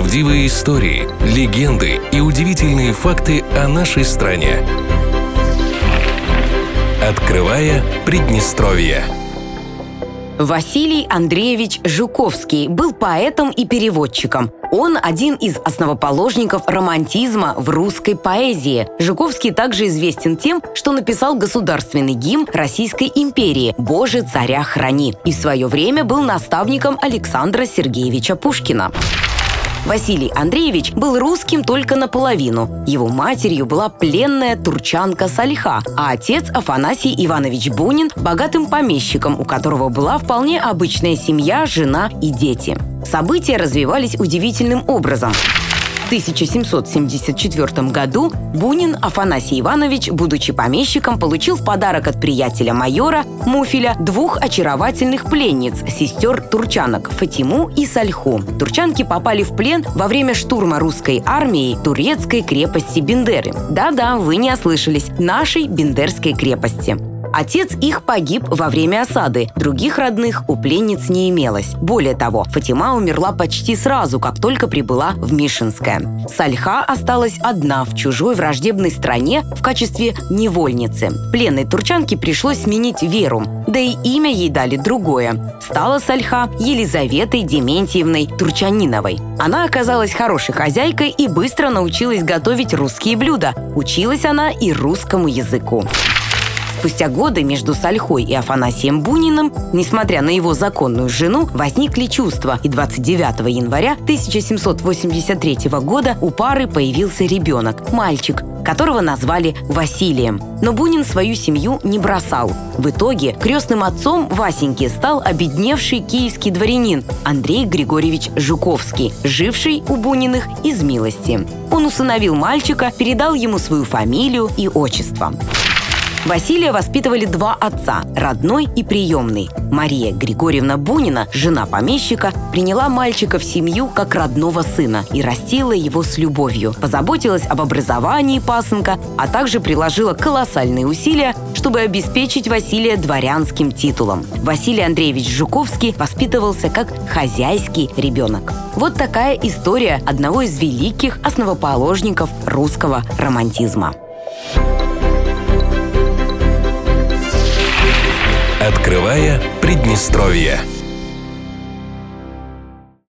Правдивые истории, легенды и удивительные факты о нашей стране. Открывая Приднестровье. Василий Андреевич Жуковский был поэтом и переводчиком. Он один из основоположников романтизма в русской поэзии. Жуковский также известен тем, что написал государственный гимн Российской империи «Боже, царя храни» и в свое время был наставником Александра Сергеевича Пушкина. Василий Андреевич был русским только наполовину. Его матерью была пленная турчанка Сальха, а отец Афанасий Иванович Бунин – богатым помещиком, у которого была вполне обычная семья, жена и дети. События развивались удивительным образом. В 1774 году Бунин Афанасий Иванович, будучи помещиком, получил в подарок от приятеля майора Муфеля 2 очаровательных пленниц, сестер турчанок Фатиму и Сальху. Турчанки попали в плен во время штурма русской армией турецкой крепости Бендеры. Да-да, вы не ослышались, нашей Бендерской крепости. Отец их погиб во время осады, других родных у пленниц не имелось. Более того, Фатима умерла почти сразу, как только прибыла в Мишинское. Сальха осталась одна в чужой враждебной стране в качестве невольницы. Пленной турчанке пришлось сменить веру, да и имя ей дали другое. Стала Сальха Елизаветой Дементьевной Турчаниновой. Она оказалась хорошей хозяйкой и быстро научилась готовить русские блюда. Училась она и русскому языку. Спустя годы между Сальхой и Афанасием Буниным, несмотря на его законную жену, возникли чувства, и 29 января 1783 года у пары появился ребенок, мальчик, которого назвали Василием. Но Бунин свою семью не бросал. В итоге крестным отцом Васеньки стал обедневший киевский дворянин Андрей Григорьевич Жуковский, живший у Буниных из милости. Он усыновил мальчика, передал ему свою фамилию и отчество. Василия воспитывали 2 отца – родной и приемный. Мария Григорьевна Бунина, жена помещика, приняла мальчика в семью как родного сына и растила его с любовью. Позаботилась об образовании пасынка, а также приложила колоссальные усилия, чтобы обеспечить Василия дворянским титулом. Василий Андреевич Жуковский воспитывался как хозяйский ребенок. Вот такая история одного из великих основоположников русского романтизма. Открывая Приднестровье.